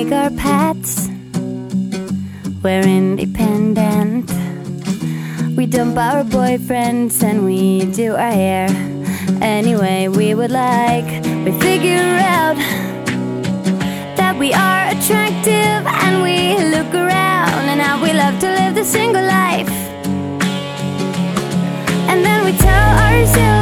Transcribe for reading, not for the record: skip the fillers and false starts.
take our paths. We're independent. We dump our boyfriends and we do our hair any way we would like. We figure out that we are attractive and we look around and how we love to live the single life. And then we tell ourselves